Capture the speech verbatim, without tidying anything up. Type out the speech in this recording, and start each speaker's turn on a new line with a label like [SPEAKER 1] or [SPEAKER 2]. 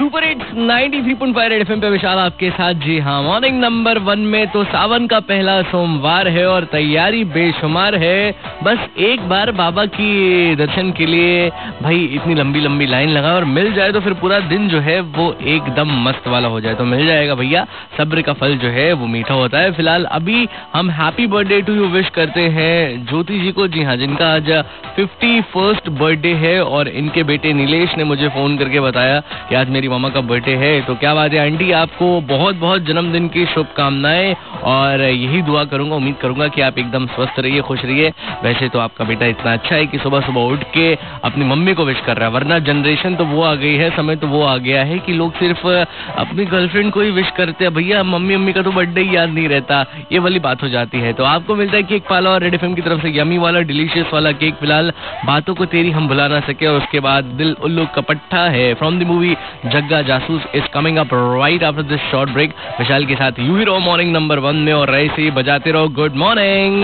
[SPEAKER 1] Super hits ninety three point five FM पे विशाल आपके साथ। जी हाँ, मॉर्निंग नंबर वन में तो सावन का पहला सोमवार है और तैयारी बेशुमार है। बस एक बार बाबा की दर्शन के लिए भाई इतनी लंबी लंबी लाइन लगा और मिल जाए तो फिर पूरा दिन जो है वो एकदम मस्त वाला हो जाए। तो मिल जाएगा भैया, सब्र का फल जो है वो मीठा होता है। फिलहाल अभी हम happy birthday to you wish करते हैं ज्योति जी को। जी हाँ, जिनका आज फिफ्टी फर्स्ट बर्थडे है और इनके बेटे नीलेश ने मुझे फोन करके बताया कि आज मेरी मामा का बर्थडे है। तो क्या बात है आंटी, आपको बहुत बहुत जन्मदिन की शुभकामनाएं और यही दुआ करूंगा, उम्मीद करूंगा कि आप एकदम स्वस्थ रहिए, खुश रहिए। वैसे तो आपका बेटा इतना अच्छा है कि सुबह सुबह उठ के अपनी मम्मी को विश कर रहा है, वरना जनरेशन तो वो आ गई है, समय तो वो आ गया है कि लोग सिर्फ अपनी गर्लफ्रेंड को ही विश करते हैं। भैया मम्मी मम्मी का तो बर्थडे ही याद नहीं रहता, ये वाली बात हो जाती है। तो आपको मिलता है केक पाला और रेड एफएम की तरफ से यमी वाला डिलीशियस वाला केक। फिलहाल बातों को तेरी हम भुला ना सके और उसके बाद दिल उल्लू कपट्टा है from the movie Jagga Jasoos is coming up right after this short break. Vishal के साथ यू ही रहो मॉर्निंग नंबर वन में और रहे से बजाते रहो गुड मॉर्निंग।